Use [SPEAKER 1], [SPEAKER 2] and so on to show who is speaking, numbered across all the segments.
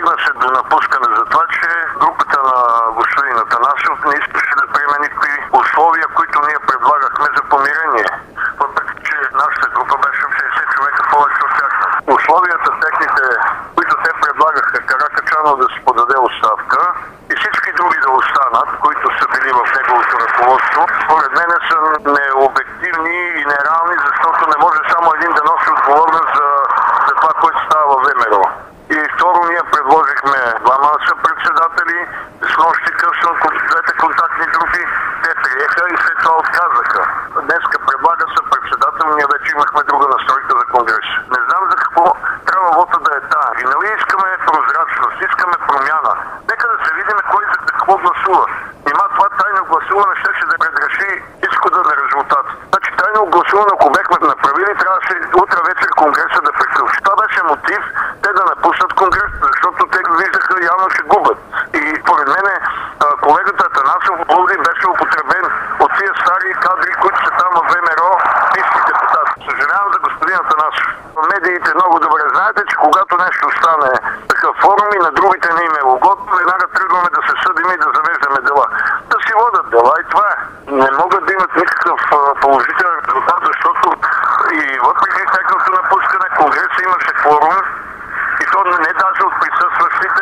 [SPEAKER 1] стигна се до напускане за това, че групата на господин Атанасов не искаше да приеме никакви условия, които ние предлагахме за помирение. Въпреки че нашата група беше 60 човека повече от тях. Условията техните, които те предлагаха, Каракачанов да се подаде оставка и всички други да останат, които са били в неговото ръководство, според мен са необективни и нереални, защото не може само един да носи отговорност за това, което става във ВМРО. И второ, ние предложихме двама съпредседатели, с нощи късно двете контактни групи, те приеха и след това отказаха. Днеска предлага съпредседател, ние вече имахме друга настройка за конгрес. Не знам за какво трябва вота да е тая. И нали искаме прозрачност, искаме промяна. Нека да се видим кой за какво гласува. Нима това тайно гласуване ще да предреши изхода на резултат. Значи тайно гласуване, ако бехме направили, трябваше утре вечер конгреса да приключи. Това беше мотив те да напуснат конгрес, защото те виждаха явно ще губят. И поред мене колегата Атанасов беше употребен от тия стари кадри, които са там в ВМРО, писни депутати. Съжалявам за господин Атанасов. Медиите много добре знаете, че когато нещо стане такъв форум и на другите не им е угодно, веднага тръгваме да се съдим и да завеждаме дела. Да си водят дела и това е. Не могат да имат никакъв положителен резултат, защото и въпреки тяхното напускане конгреса имаше форум и то не даже от присъстващите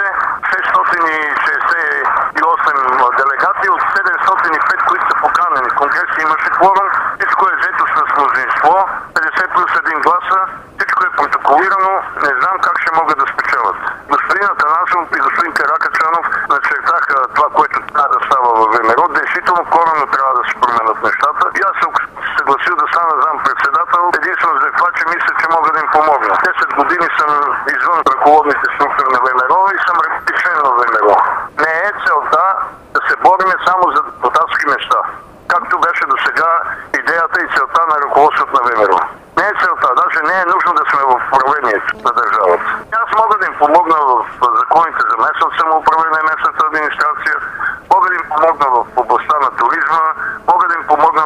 [SPEAKER 1] 668 делегати от 705, които са поканени. Конгреса имаше форум, всичко е взето с мнозинство, 50 плюс 1 гласа, всичко е протоколирано, не знам как ще могат да спечелят. Господин Атанасов и господин Каракачанов начертаха това, което трябва да става във ВМРО. Действително коренно трябва да се променят нещата. И аз съм съгласил да стана заместник-председател, единствено за това, че мисля, че мога да им помогна. 10 години съм извън ръководните структури на ВМРО и съм член на ВМРО. Не е целта да се борим само за депутатски места, както беше до сега идеята и целта на ръководството на ВМРО. Не е целта, даже не е нужно да сме в управлението на държавата. Аз мога да им помогна в законите за местно самоуправление, местната администрация, мога да им помогна в областта на туризма, мога да им помогна